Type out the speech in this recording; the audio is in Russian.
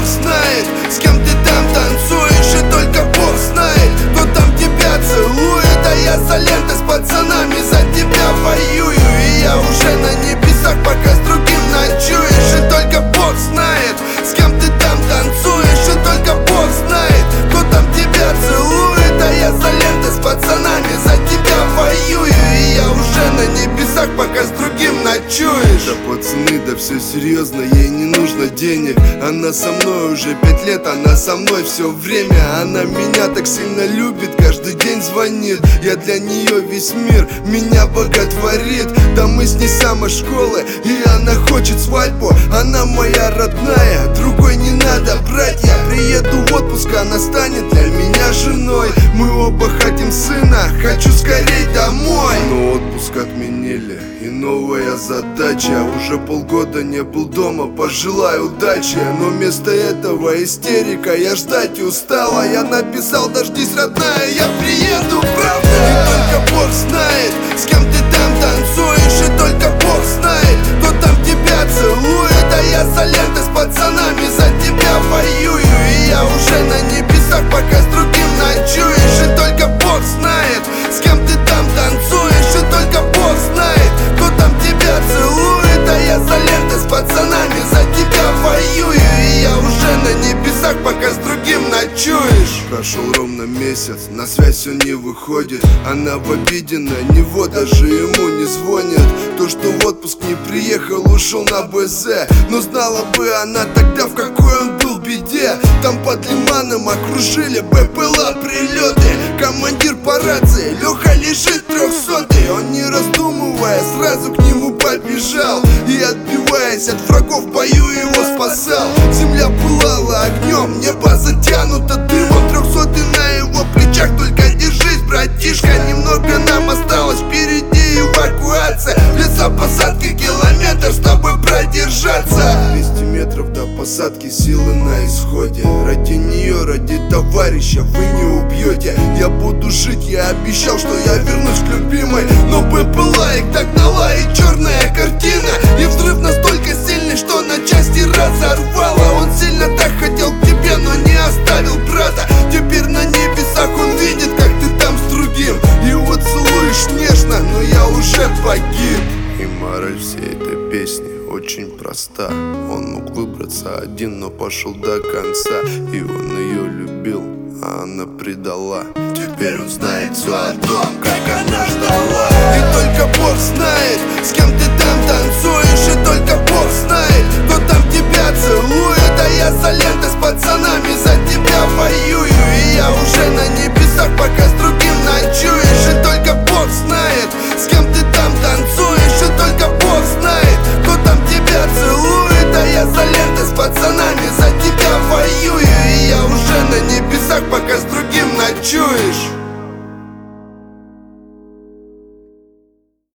знает, с кем ты там танцуешь, и только Бог знает, кто там тебя целует. А я за лентой с пацанами за тебя воюю, и я уже на небесах, пока с другим ночуешь. И только Бог знает, с кем ты там танцуешь, и только Бог знает, кто там тебя целует. А я за лентой с пацанами за тебя воюю, и я уже на небесах, пока с другим ночуешь. Да пацаны, да все серьезно, ей не нужно денег. Она со мной уже 5 лет, она со мной все время. Она меня так сильно любит, каждый день звонит. Я для нее весь мир, меня боготворит. Да мы с ней с самой школы, и она хочет свадьбу. Она моя родная, другой не надо брать. Я приеду в отпуск, она станет для меня женой. Мы оба хотим сына, хочу скорей домой. Но отпуск отменили, и новая задача. Уже полгода не был дома, пожелаю удачи. Но вместо этого истерика, я ждать устала. Я написал: дождись, родная, я приеду, правда. И только Бог знает, с кем ты там танцуешь, и только Бог знает, кто там тебя целует. А я за лентой с пацанами за тебя воюю, и я уже на небесах, пока с другим ночуешь. И только Бог знает, с кем ты там танцуешь, и только Бог знает, кто там тебя целует. А я за лентой с пацанами за тебя воюю, и я уже на небесах, пока с другим ночуешь. Прошел ровно месяц, на связь все не выходит. Она в обиде на него, даже ему не звонит. То, что в отпуск не приехал, ушел на БЗ. Но знала бы она тогда, в какой он был беде. Там под Лиманом окружили БПЛА прилеты. Командир по рации, Леха лежит 300-й. Он не раздумывая сразу к нему побежал, и отбиваясь от врагов в бою его спасал. Земля пылала огнем, небо затянуто дымом. 300-й на его плечах, только держись, братишка. Немного нам осталось, впереди эвакуация. Лесопосадки, километр, чтобы продержаться. 200 метров до посадки, силы на исходе. Ради нее, ради товарища вы не убьете. Я буду жить, я обещал, что я вернусь к любимой. Но БПЛА их догнала, и черная картина. И взрыв настолько сильный, что на части разорвало. Он сильно так хотел к тебе, но не оставил брата. Теперь на небесах он видит, как ты там с другим. Его целуешь нежно, но я уже погиб. И мораль всей этой песни очень проста. Он мог выбраться один, но пошел до конца. И он ее любил, а она предала. Теперь он знает все о том, как она ждала. И только